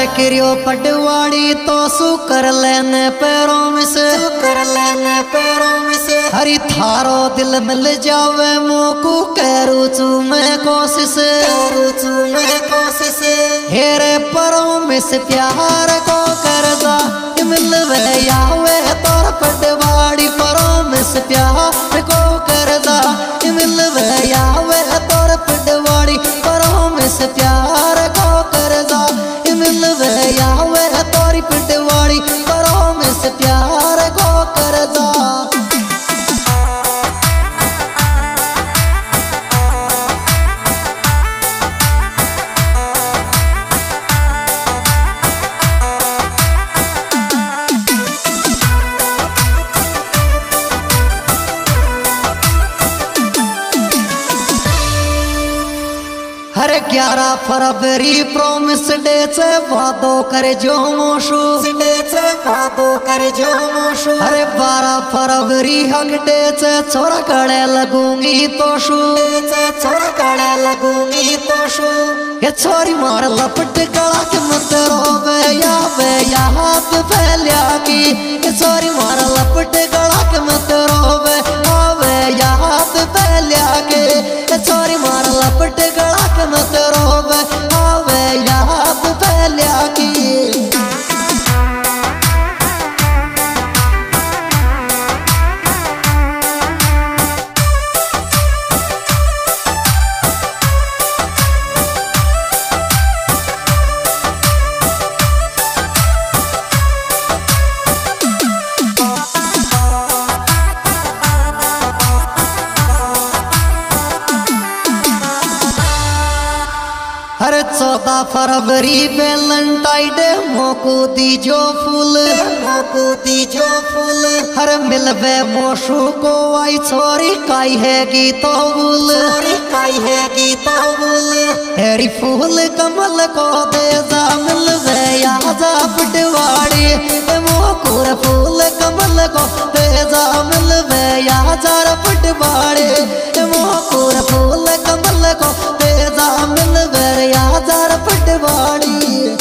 करियो पटवाड़ी तो सु कर लेने पैरों में से हरी थारो दिल मिल जावे मोकू करू चू मैं कोशिश हेरे परों में से प्यार को करदा मिलवे यावे तोर पटवाड़ी परों में से प्यार को करदा मिलवे यावे तोर पटवाड़ी परों में से प्यार को करदा मिलवे यावे तोरी पटवाड़ी परों में से प्यार को करदा। हरे 11 फरवरी प्रॉमिस डे से वादो करे जो मोशु हरे 12 फरवरी हक डे से छोरा कड़े लगूंगी तोशु ये छोरी मार लपट गला के मत रोवे या हाथ फैलिया की ये छोरी मार लपट गला के मत रोवे आवे या हाथ फैलिया के ये छोरी मार लपट गला के मत रोवे आवे या हाथ फैलिया की। हरे 14 फरवरी वैलेंटाइन डे मोकू दीजो फूल हरे मिलवे मोशु को आई छोरी काई है गीतो फूल हेरी फूल कमल को दे जा मिलवे या जा पटवाड़ी मोकूर फूल कमल को दे जा मिलवे या जा पटवाड़ी मोकूर फूल कमल को दे जा मिलवे या जा पटवाड़ी।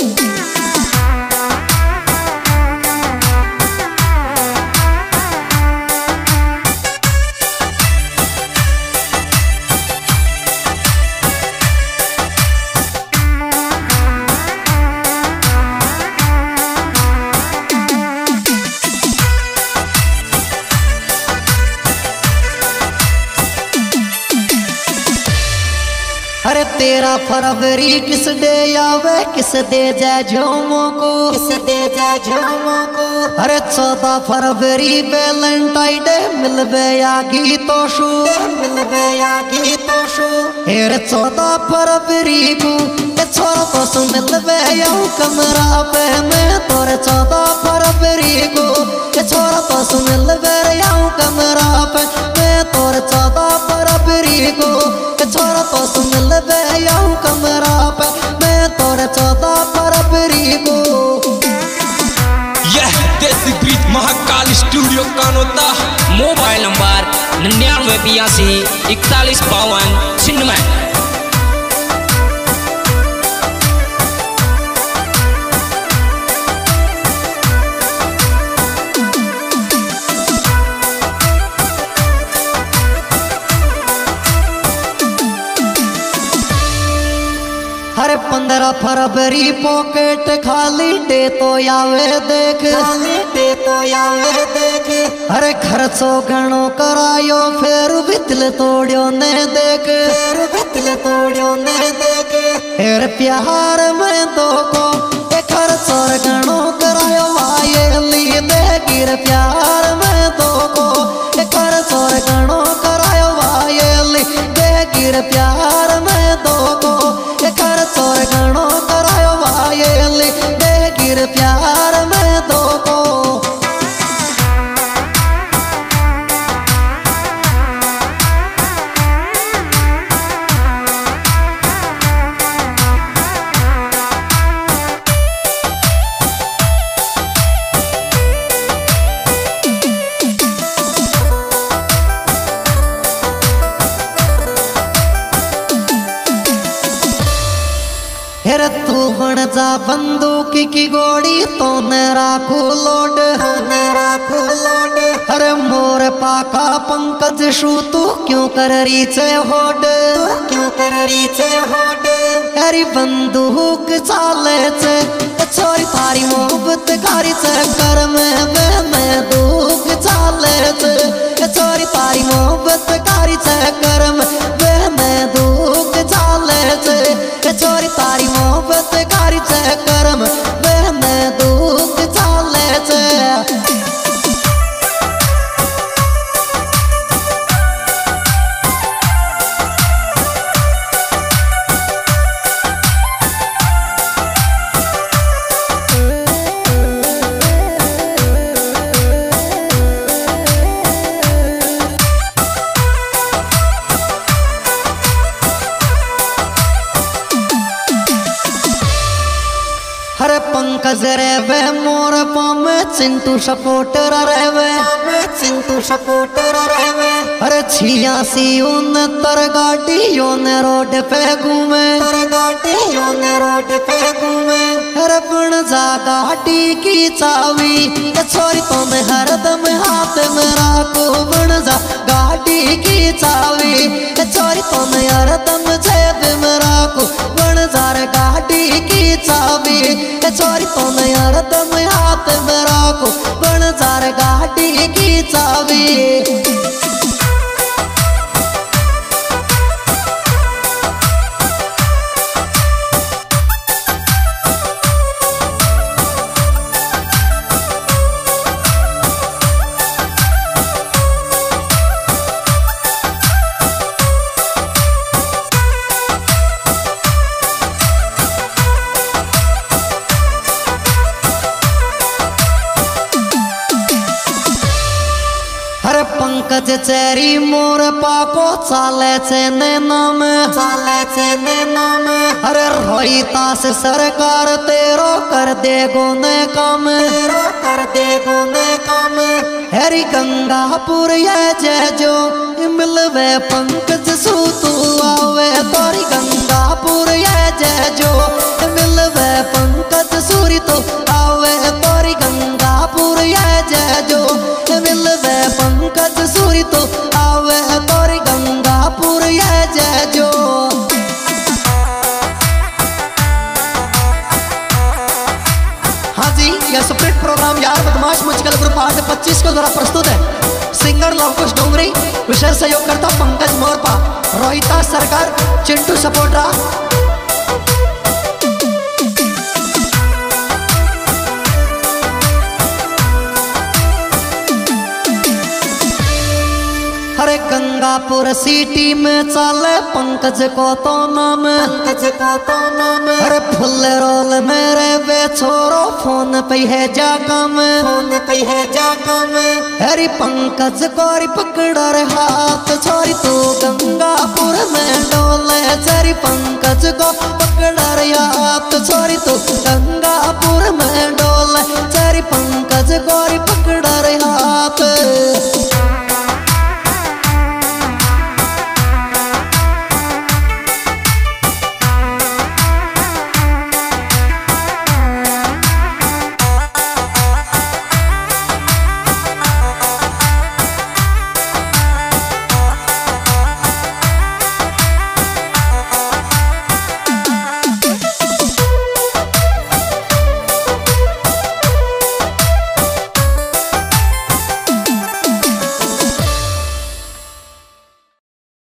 हरे 13 फरवरी किस डे आवे किस दे जाए झोमों को हरे 14 फरवरी वैलेंटाइन डे मिलवे या गीतोशु हेरे 14 फरवरी को ये छोरा तो सु मिलवे या कमरा पे मैं तोरे 14 फरवरी को ये छोरा तो सु मिलवे या कमरा पे मैं तोरे 14 फरवरी को ये छोरा तो सु मिलवे या कमरा पे मैं तोरे 14 फरवरी को। यह देसी beat Mahakal studio Kanota mobile number 99824152। हरे 15 फरवरी पॉकेट खाली डे तो यावे देख हरे खर्चो घणो करायो फेर बितल तोड़ियो ने देख हेर प्यार में दो को खर्चो घणो करायो आये ली दे गिर प्यार में दो को खर्चो घणो करायो आये ली दे गिर प्यार में दो को खर्चो घणो करायो आये ली दे गिर प्यार में दो को। बन जा बंदूक की गोड़ी तो न राखो लोड, अरे मोर पाका पंकज शू तू क्यों कर रही छे होड, अरे बंदूक चाले छे छोरी थारी मोहब्बत कारी चक्कर में दुख चाले छे, छोरी तारी मोहब्बत कारी चक्कर में दुख चाले छे, छोरी तारी मोहब्बत कारी चक्कर में दुख चाले छे। अरे पंकज रेवे मोर पाम चिंटू सपोर्टर रेवे, अरे 86-69 गाड़ियों ने रोड पे घूमे, अरे बन जा गाड़ी की चावी छोरी तो मैं हरदम हाथ में राखो, बन जा गाड़ी की चावी छोरी तो मैं हरदम जेब में राखो, बन जा गाड़ी की चावी छोरी तो मैं हरदम हाथ में राखो, बन जा गाड़ी की चावी। पंकज चेरी मोर पाको चाले छे नाम, अरे रोहिता से सरकार तेरो कर दे गोने काम, हरी गंगापुर ये जो मिलवे पंकज सू तू आवे, तोरी गंगापुर ये जो मिलवे पंकज सूरी तो आवे, तोरी गंगापुर ये जो मिलवे पंकज सूरी तो आवे, तोरी गंगापुर ये जो। हाँ जी, यह स्प्रिट प्रोग्राम यार बदमाश मुझकल ग्रुप 825 को द्वारा प्रस्तुत है। सिंगर लवकुश डोंगरी, विशेष सहयोगकर्ता पंकज मोरपा, रोहिता सरकार, चिंटू सपोर्टरा। अरे गंगापुर सिटी में चले पंकज को तो नाम, अरे फुल रोल मेरे वे छोरो फोन पे है जा काम, अरे पंकज कोरी पकड़ रे हाथ छोरी तू गंगापुर में डोले, चरी पंकज को पकड़ रे हाथ छोरी तू गंगापुर में डोले, चरी पंकज कोरी पकड़ रे हाथ।